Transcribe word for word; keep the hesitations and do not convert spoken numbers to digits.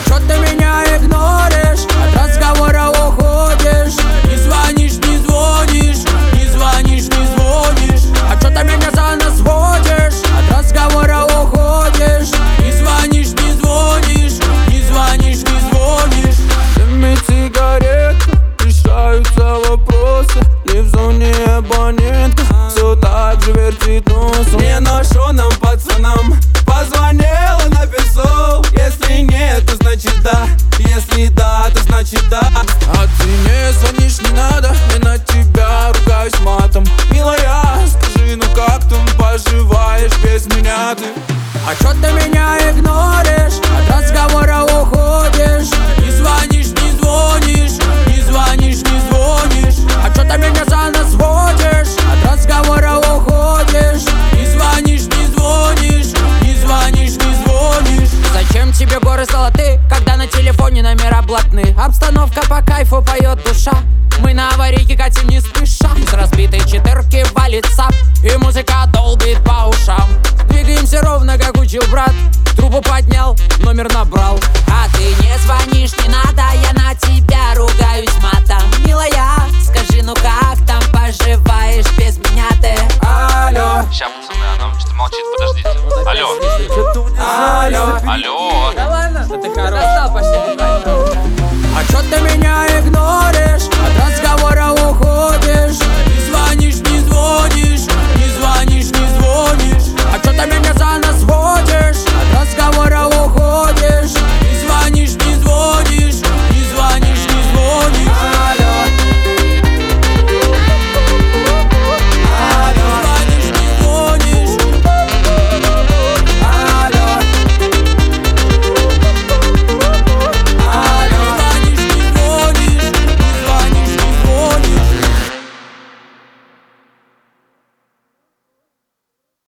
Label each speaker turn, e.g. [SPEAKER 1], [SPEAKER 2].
[SPEAKER 1] чё ты меня игноришь? От разговора уходишь. Не звонишь, не звонишь, не звонишь, не звонишь. А чё ты меня за нас водишь? От разговора уходишь. Не звонишь, не звонишь, не звонишь, не звонишь.
[SPEAKER 2] Дым сигарет, решаются вопросы. Не в зоне абонента, все так же вертит носом.
[SPEAKER 3] Не ношу нам пацанам, позвонила, написал. Если нет, то значит да, если да, то значит да.
[SPEAKER 2] А ты не звонишь, не надо, я на тебя ругаюсь матом. Милая, скажи, ну как там поживаешь без меня ты?
[SPEAKER 1] А чё ты меня игноришь? От разговора уходишь. Не звонишь, не звонишь, не звонишь, не звонишь. А чё ты меня за нас водишь? От разговора уходишь. Не звонишь, не звонишь, не звонишь, не звонишь. Зачем тебе горы золотые, когда на телефоне номера блатные? Обстановка по кайфу, поет душа. Мы на аварийке катим не спеша. Из разбитой четырки валит сап, и музыка долбит по ушам. Двигаемся ровно, как учил брат. Трубу поднял, номер набрал. А ты не